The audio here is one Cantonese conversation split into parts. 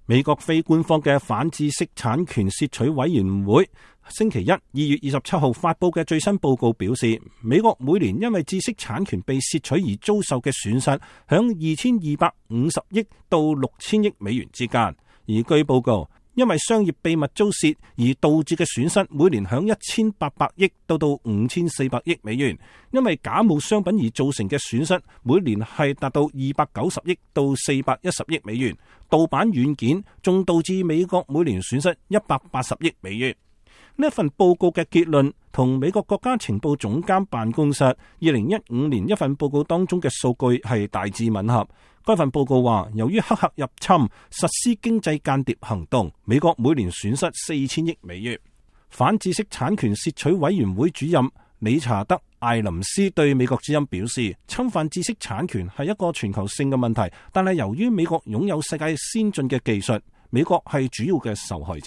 美國非官方嘅反知識產權竊取委員會星期一2月27號發佈嘅最新報告表示，美國每年因為知識產權被竊取而遭受嘅損失響2250億到6000億美元之間，而據報告，因為商業秘密遭竊而導致嘅損失每年響1800億到5400億美元，因為假冒商品而造成嘅損失每年係達到290億到410億美元，盜版軟件仲導致美國每年損失180億美元。呢一份報告嘅結論同美國國家情報總監辦公室2015年一份報告當中嘅數據係大致吻合。該份報告話，由於黑客入侵實施經濟間諜行動，美國每年損失4000億美元。反知識產權竊取委員會主任理查德·艾林斯對美國之音表示，侵犯知識產權係一個全球性嘅問題，但係由於美國擁有世界先進嘅技術，美國係主要嘅受害者。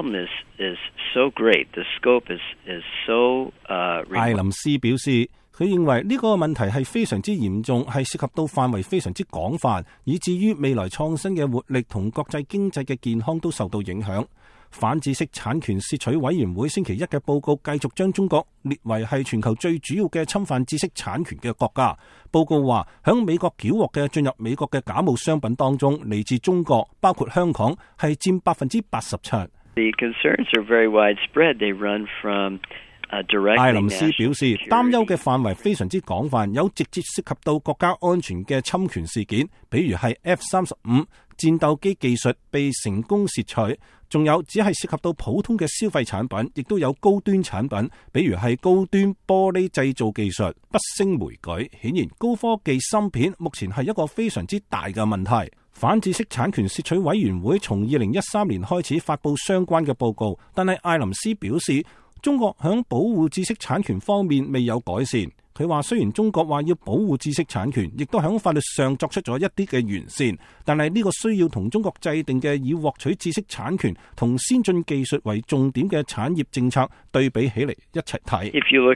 艾林斯表示，佢認為呢個問題係非常之嚴重，係涉及到範圍非常之廣泛，以至於未來創新嘅活力同國際經濟嘅健康都受到影響。反知識產權竊取委員會星期一嘅報告繼續將中國列為係全球最主要嘅侵犯知識產權嘅國家。報告話，響美國繳獲嘅進入美國嘅假冒商品當中，嚟自中國，包括香港，係佔87%。艾林斯表示，擔憂嘅範圍非常之廣泛，有直接涉及到國家安全嘅侵權事件，比如係 F-35戰鬥機技術被成功竊取，仲有只係涉及到普通嘅消費產品，亦都有高端產品，比如係高端玻璃製造技術不勝枚舉。顯然，高科技芯片目前係一個非常之大嘅問題。反知識產權竊取委員會從2013年開始發佈相關嘅報告，但係艾林斯表示，中國響保護知識產權方面未有改善。佢話，雖然中國話要保護知識產權，亦都響法律上作出咗一啲嘅完善，但係呢個需要同中國制定嘅以獲取知識產權同先進技術為重點嘅產業政策對比起嚟一齊睇。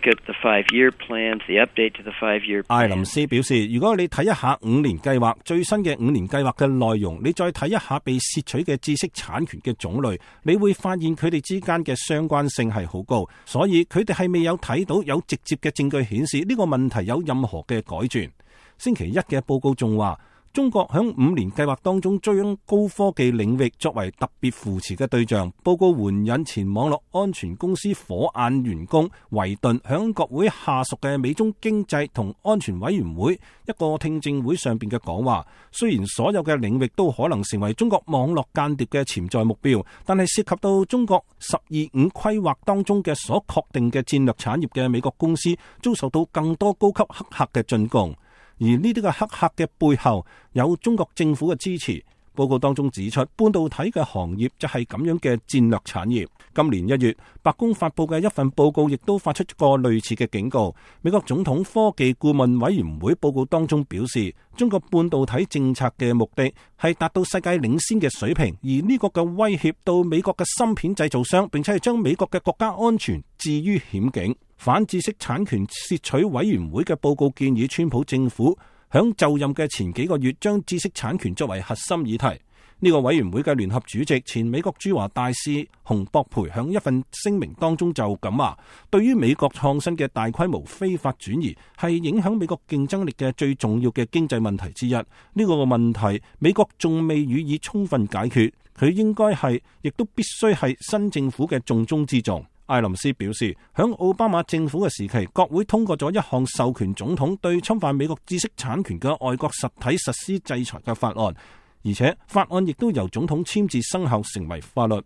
艾林斯表示，如果你睇一下5年計劃最新嘅5年計劃嘅內容，你再睇一下被竊取嘅知識產權嘅種類，你會發現佢哋之間嘅相關性係好高，所以佢哋係未有睇到有直接嘅證據顯示呢個問題有任何嘅改轉。星期一嘅報告仲話，中國響5年計劃當中將高科技領域作為特別扶持嘅對象。報告援引前網絡安全公司火眼員工維頓響國會下屬嘅美中經濟同安全委員會一個聽證會上邊嘅講話，雖然所有嘅領域都可能成為中國網絡間諜嘅潛在目標，但係涉及到中國12.5規劃當中嘅所確定嘅戰略產業嘅美國公司遭受到更多高級黑客嘅進攻。而呢啲嘅黑客嘅背後有中國政府嘅支持。報告當中指出，半導體嘅行業就係咁樣嘅戰略產業。今年1月，白宮發佈嘅一份報告亦都發出過類似嘅警告。美國總統科技顧問委員會報告當中表示，中國半導體政策嘅目的係達到世界領先嘅水平，而呢個嘅威脅到美國嘅芯片製造商，並且係將美國嘅國家安全置於險境。反知識產權竊取委員會嘅報告建議川普政府響就任嘅前幾個月將知識產權作為核心議題。呢個委員會嘅聯合主席前美國駐華大使洪博培響一份聲明當中就咁話，對於美國創新嘅大規模非法轉移係影響美國競爭力嘅最重要嘅經濟問題之一。呢個問題美國仲未予以充分解決，佢應該係亦都必須係新政府嘅重中之重。艾林斯表示，響奧巴馬政府嘅時期，國會通過咗一項授權總統對侵犯美國知識產權嘅外國實體實施制裁嘅法案，而且法案亦都由總統簽字生效成為法律。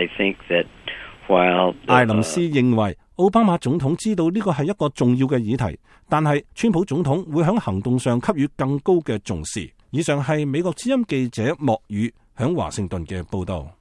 艾林斯認為，奧巴馬總統知道呢個係一個重要嘅議題，但係川普總統會響行動上給予更高嘅重視。以上係美國之音記者莫宇響華盛頓嘅報道。